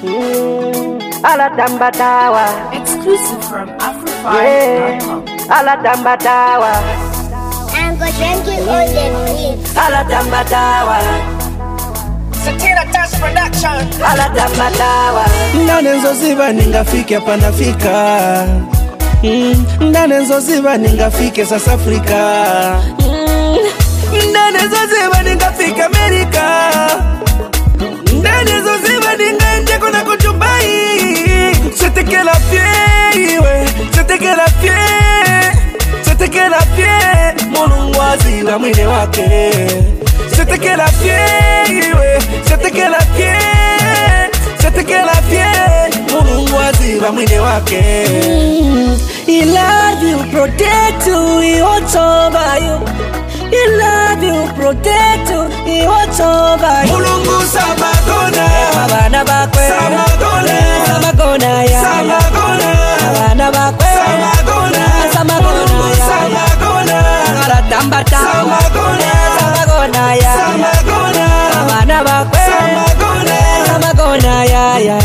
Alatambatawa. Exclusive from Afro5.com. Alatambatawa. I'm going to drink you all the milk. Alatambatawa. Satira Tash Production. Alatambatawa. Ndanezo ziba ningafike hapa nafika. Ndanezo ziba ningafike South Africa. Ndanezo ziba ningafike America. Ndanezo ziba ningaende kuna kutubai. C'était que la fiewe, c'était que la fiewe, c'était que la fiewe. Mulungwazi wa mwine wake. C'était que la fiewe, c'était que la fiewe, c'était que la fiewe. Mulungwazi wa mwine wake. He love you, protect you, he watch over you. He love you, protect you, he watch over you. Mulungu samagona, Abana bakwe, samagona, samagona ya, samagona, abana bakwe, samagona, samagona ya, samagona, alatambata, samagona, samagona ya, samagona, abana bakwe, samagona, samagona ya.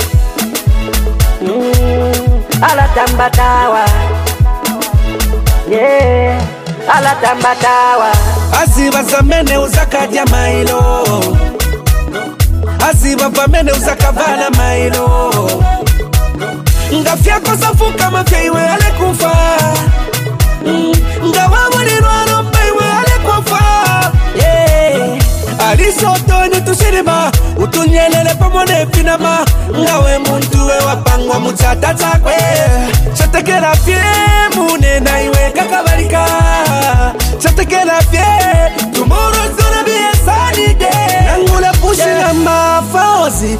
Alatambatawa. Yeah, alatambatawa. Asiba zamene uzakadia mailo, asiba vamene uzakavala mailo. Ngafya kosafuka mafya iwe alekufa. Ngawamulirwa lomba iwe alekufa. Yeah, alisotoni tushirima, utunyelele pamone finama. Ngawe muntu we wapangwa muchata chakwe. Chatekela fie munena iwe kakabarika. Chatekela fie, tomorrow's gonna be a sunny day. Nangula pushing my fauzi,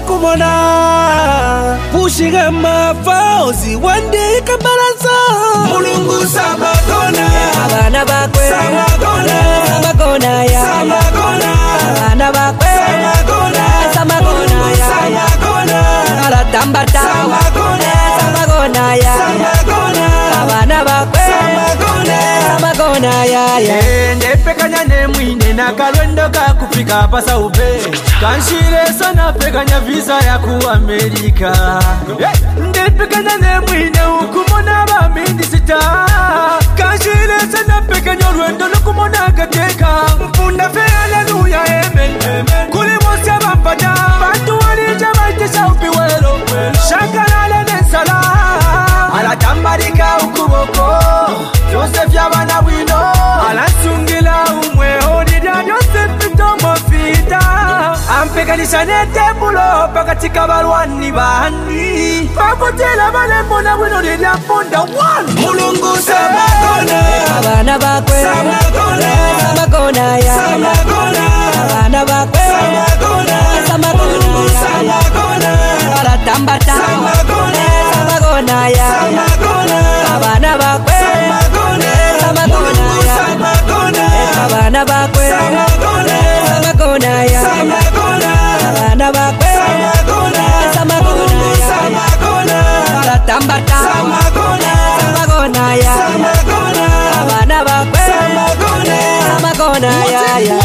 alekumona. Pushing my fauzi, one day kabalanza. Mulungu samagona, Abana bakwe, samagona, samagona ya, samagona, abana bakwe, samagona, samagona ya, samagona, alatambata, samagona, samagona ya, samagona, abana bakwe, samagona. samagona ya. Ndepekanya ne mwine na kalwendo kakufika hapa Saube. Kanshire sana pekanya visa ya ku Amerika. Ndepekanya ne mwine ukumona ba minisita. Kanshire sana pekanya lwendo lukumona gateka. Mpunda fe haleluya amen. Kuli mose bampata. Bantu walija baitisa upiwelo. Shakalala nensala. Alatambarika ukuboko. Joseph yabana wino. Alasungila umwe hodida Joseph pitomo fita. Ampeganisha netebulo pakatika balwani bani. Papotela balembo na wino dida mponda one. Mulungu samagona, Abana bakwe, samagona, samagona ya, samagona, abana bakwe, samagona, samagona ya, samagona, alatambata, samagona, samagona ya, samagona, abana bakwe, samagona, samagona ya, samagona, abana bakwe, samagona, samagona ya, samagona, abana bakwe, samagona, samagona ya, samagona, alatambata, samagona, samagona ya, samagona, abana bakwe, samagona, samagona ya.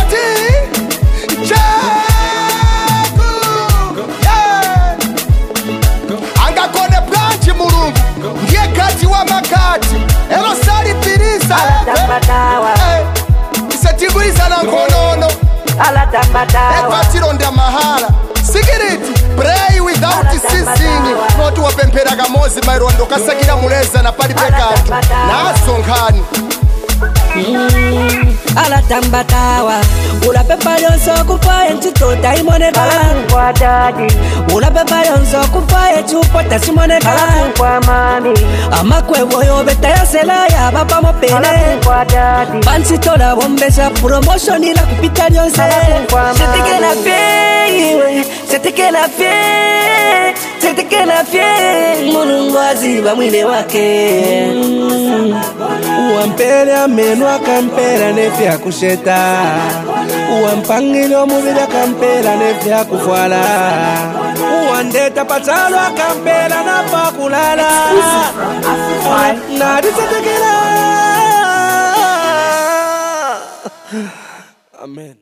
Angakone planchi mulungu ndiye kati wa makati ero sali pirisa Alatambatawa. isetiguliza na nkonono Alatambatawa. ekwatironda mahala sikiriti pray without ceasing noti wapemperaga mozi mairondo kasakira muleza na pali pekatu naso nkhani Alatambatawa. Ulapepa yonso kufaye nchitota imoneka. Kwa daddy, Ulapepa yonso kufaye chupota simoneka. kwa mami, Amakwe boyo beta yasela ya baba mopene. kwa daddy, Pansitola bombesha promotion ila kupita yonse. C'était la fie, c'était la fie, c'était la fie. Mulungwazi wa mwine wake. Uwampele amenu akampela nefya kusheta. Uwampangilo mubili akampela nefya kufwala. Uwandeta patalo akampela na pakulala. Nadisetekela. Amen.